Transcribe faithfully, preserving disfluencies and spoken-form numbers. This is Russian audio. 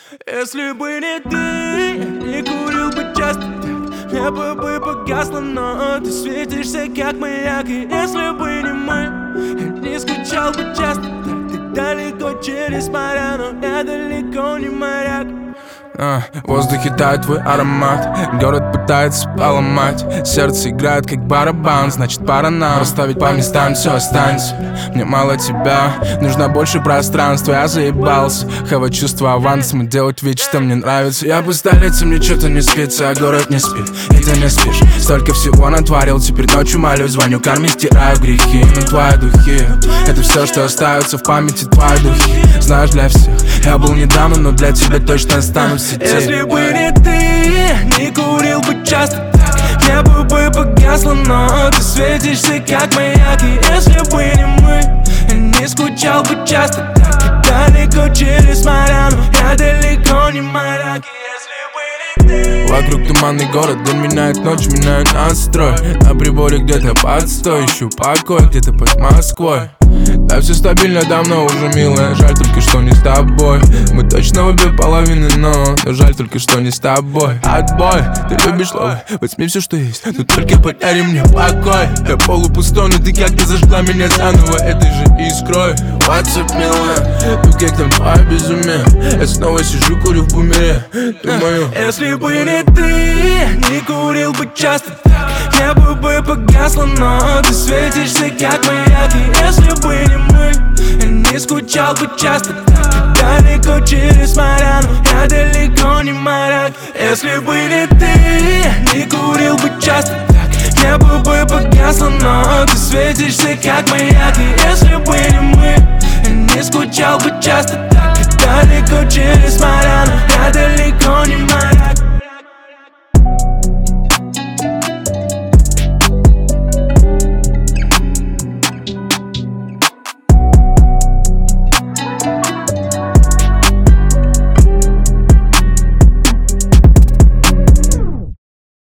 Если бы не ты, я не курил бы часто так. Небо бы погасло, но ты светишься как маяк. И если бы не мы, я не скучал бы часто так. Ты далеко через моря, но я далеко не моряк. А, в воздухе тает твой аромат. Город пытается поломать. Сердце играет как барабан. Значит пора нам расставить по местам, все останется. Мне мало тебя, нужно больше пространства. Я заебался, хавать чувства авансом. Делать вид, что мне нравится. Я по столице, мне что-то не спится, а город не спит, и ты не спишь. Столько всего натворил, теперь ночью молюсь. Звоню карме, стираю грехи. Но твои духи, это все, что остается в памяти. Твои духи, знаешь, для всех я был недавно, но для тебя точно останусь. Если бы не ты, не курил бы часто так. Небо бы погасло, но ты светишься как маяк. И если бы не мы, я не скучал бы часто так. Ты далеко через моря, но я далеко не моряк. И если бы не ты. Вокруг туманный город, день меняет ночь, меняю настрой. На приборе где-то подстой, ищу покой где-то под Москвой. Да все стабильно давно уже, милая, жаль только что не с тобой. Мы точно обе половины, но, но жаль только что не с тобой. Отбой, ты любишь ловы, возьми все, что есть, но только подари мне покой. Я полупустой, но ты как-то зажгла меня заново этой же искрой. What's up, милая, ну как там твое безумие? Я снова сижу, курю в бумере, думаю. Если бы не ты, не курил бы часто так. Небо бы погасло, но ты светишься как маяк. И если бы не мы, я не скучал бы часто так. Ты далеко через моря, но я далеко не моряк. Если бы не ты, не курил бы часто так. Небо бы погасло, но ты светишься как маяк. И если бы не мы, я не скучал бы часто так. Ты далеко через моря, но я далеко